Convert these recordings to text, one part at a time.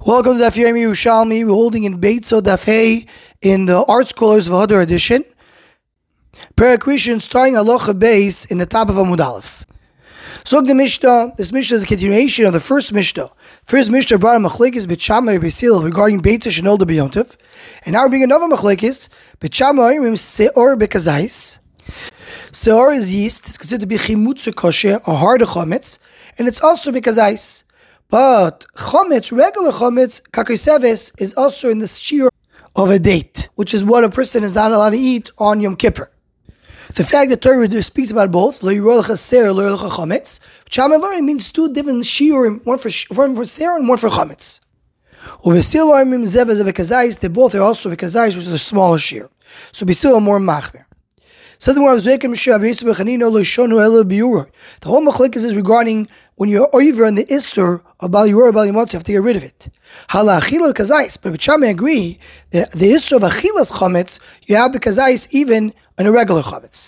Welcome to Daf Yomi Yerushalmi. We're holding in Beitzo Daf Hey in the Art Scholars V'Hadar edition. Perek Rishon, starting Halacha Beis in the top of Amud Aleph. Zog the Mishnah. This Mishnah is a continuation of the first Mishnah. First Mishnah brought a machlekes Beit Shammai Beis regarding Beitzo Shenolda B'Yontiv, and now we're bringing another machlekes Beit Shammai Seor Bekazais. Seor is yeast. It's considered to be chimutz kosher, a hard chometz, and it's also bekazais. But chometz, regular chometz, kakoseves, is also in the shiur of a date, which is what a person is not allowed to eat on Yom Kippur. The fact that Torah speaks about both, lo yirol chaser, lo yirol chometz, Shammai learning means two different shiurim, one for ser and one for chometz. Ubesil oimim zev bekazais, they both are also bekazais, which is a smaller shiur. So besil are more machmer. Says the whole machlekes is regarding when you're over in the Isser of Bal Yorah Bal Yamot, you have to get rid of it. Halachilo kazais, but Shammai agree that the Isser of Achilas chometz you have the kazais even in a regular chometz.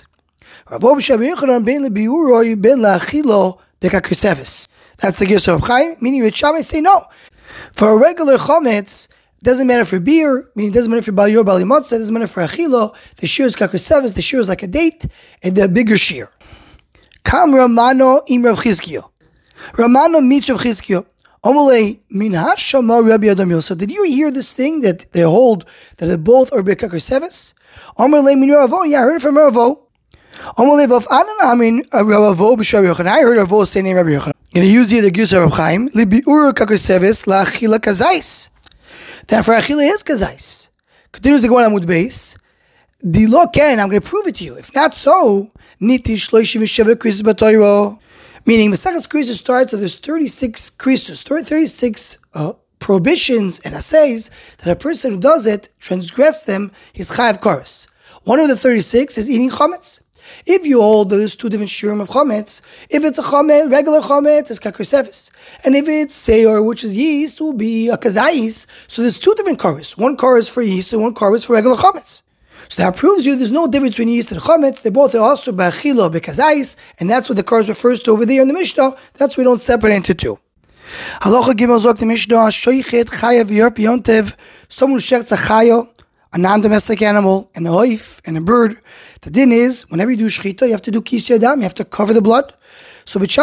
That's the Gisor of Chaim, meaning that Shammai say no. For a regular chometz, doesn't matter for beer, meaning it doesn't matter for Bal Yorah Bal Yamot, it doesn't matter for Achilo, the shear is kakoseves, the shear is like a date, and the bigger shear. Kam Ramano im Rav Chizkiyo. Ramano meets Rav Chizkiyo. Omolei min hashama Rabbi Adam Yosef. Did you hear this thing that they hold that they both are bekakoseves? Omolei min Ravo. Yeah, I heard it from Ravo. Omolei v'af anan amin Ravo b'Shav Yochanan. I heard Ravo say name Rabbi Yochanan. And he used the Gisor of Chaim li biur kakoseves la achila kazais. That for Achila is kazais. Continues to go on Amud Beis. The law can, I'm going to prove it to you. If not so, nitish loishim v'sheva krisus b'Torah. Meaning, Maseches Krisus starts, so there's 36 krisus, 36 prohibitions and assays that a person who does it, transgress them, is chayav kares. One of the 36 is eating chometz. If you hold that there's two different shiurim of chometz, if it's a chometz, regular chometz, it's kakoseves. And if it's seor, which is yeast, it will be a kazais. So there's two different kares. One kares for yeast and one kares for regular chometz. So that proves you there's no difference between yeast and chometz. They both are also ba'achilo, bekazais, and that's what the kares refers to over there in the Mishnah. That's why we don't separate into two. Halacha Gimel Zok the Mishnah, shoichet chayav yorp yontev, someone who sherts a chayo, a non-domestic animal, and a hoif, and a bird. The din is, whenever you do shechita, you have to do kisya dam, you have to cover the blood. So he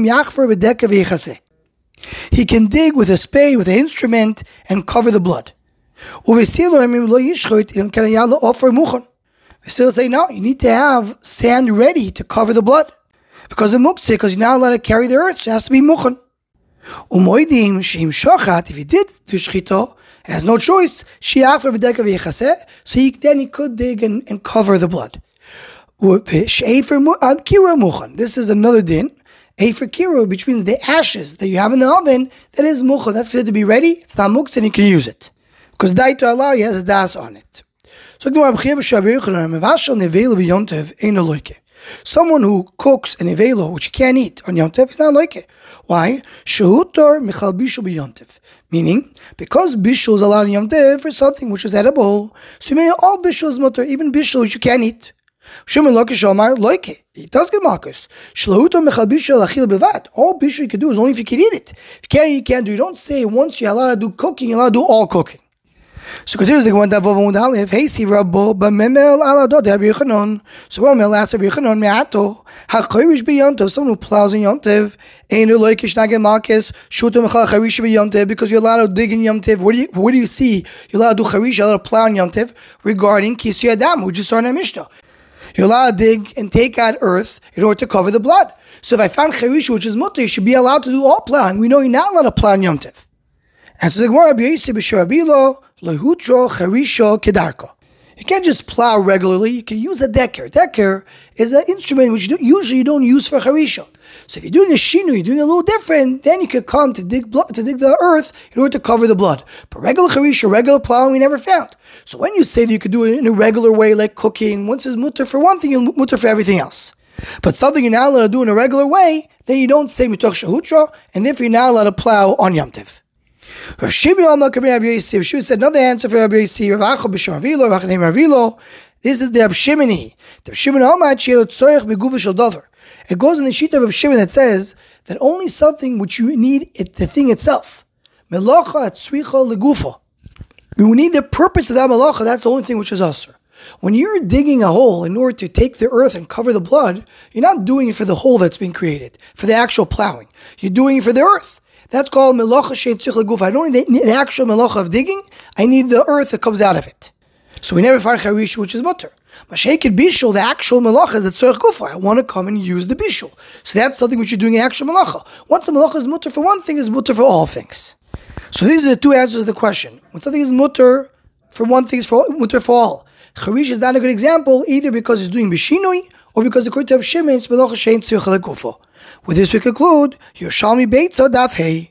can dig with a spade, with an instrument, and cover the blood. We still say, no, you need to have sand ready to cover the blood. Because of muktzeh, because you're not allowed to carry the earth, so it has to be mukhan. If he did do shechita, has no choice. So then he could dig and cover the blood. This is another din. Efer kiru, which means the ashes that you have in the oven, that is mukha. That's considered to be ready. It's not muktzah, and you can use it. Because daito Allah, he has a das on it. Someone who cooks an evelo, which you can't eat on Yom Tov, is not like it. Why? Shehutor michal bishul b'Yom. Meaning, because bishul is allowed in Yom Tov for something which is edible, so you may all bishul is mutter, even bishul which you can't eat. Shimon Lakish Omar like it. It does get malchus. Shehutor michal bishul achil bevat. All bishul you can do is only if you can eat it. If you can't, you can't do. You don't say once you're allowed to do cooking, you're allowed to do all cooking. So continues the one that Vavon Dalif. Hey, si Rabbo b'memel aladot Rabbi Yochanan. So Ramel asked Rabbi Yochanan me'ato ha'chayrish b'yontev. Someone who plows in Yontev ain't loikish nagel malchus shuto mechal chayrish b'yontev because you're allowed to dig in Yontev. What do you see? You're allowed to do chayrish, you're allowed to plow in Yontev regarding kisya adam, which is on a Mishnah. You're allowed to dig and take out earth in order to cover the blood. So if I found chayrish, which is mutter, you should be allowed to do all plowing. We know you're not allowed to plow in Yontev. And so the Gemara Rabbi Yosef b'Sharabilo lahutro charisho kedarko. You can't just plow regularly. You can use a decker. Decker is an instrument which usually you don't use for charisho. So if you're doing a shinu, you're doing a little different, then you could come to dig the earth in order to cover the blood. But regular charisho, regular plowing, we never found. So when you say that you could do it in a regular way, like cooking, once it's mutter for one thing, you're mutter for everything else. But something you're not allowed to do in a regular way, then you don't say mitoch shahutro, and therefore you're not allowed to plow on Yom Tov. Rav Shimon said another answer for Rabbi Yossi. Rav Acha b'Shem Ravilo, Rav Chaim Ravilo. This is the Rav Shimoni. The Rav Shimon Omad she'el tzorich beguva shel davar. It goes in the sheet of Rav Shimon that says that only something which you need the thing itself. Melacha tzricha legufa. We need the purpose of that melacha. That's the only thing which is asur. When you're digging a hole in order to take the earth and cover the blood, you're not doing it for the hole that's been created, for the actual plowing. You're doing it for the earth. That's called melacha shein tzricha legufa. I don't need the actual melacha of digging. I need the earth that comes out of it. So we never find charish, which is mutter. Mashayket bishul, the actual melacha is the tzorich gufa. I want to come and use the bishul. So that's something which you're doing in actual melacha. Once a melacha is mutter for one thing, is mutter for all things. So these are the two answers to the question. When something is mutter for one thing, is mutter for all. Charish is not a good example either because it's doing bishinui or because according to Shimon, it's melacha shein tzricha legufa. With this we conclude Yerushalmi Beitza Daf Hey.